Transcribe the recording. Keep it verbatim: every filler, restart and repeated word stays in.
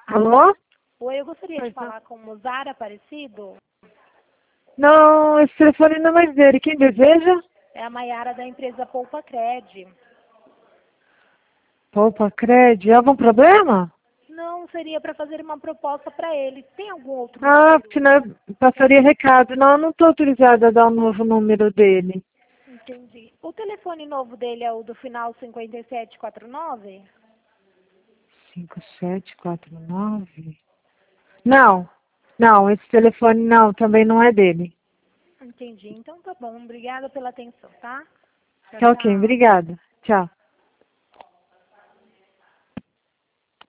Alô? Oi, eu gostaria de Oi, falar com o Mozart Aparecido. Não, esse telefone não é mais dele. Quem deseja? É a Maiara da empresa Poupa Cred. Poupa Cred. Algum problema? Não, seria para fazer uma proposta para ele. Tem algum outro Ah, número? porque não passaria recado. Não, eu não estou autorizada a dar o novo número dele. Entendi. O telefone novo dele é o do final cinquenta e sete quarenta e nove? cinco sete quatro nove? Não, não, esse telefone não, também não é dele. Entendi. Então tá bom. Obrigada pela atenção, tá? Tchau, Tá ok, tchau. obrigada. Tchau.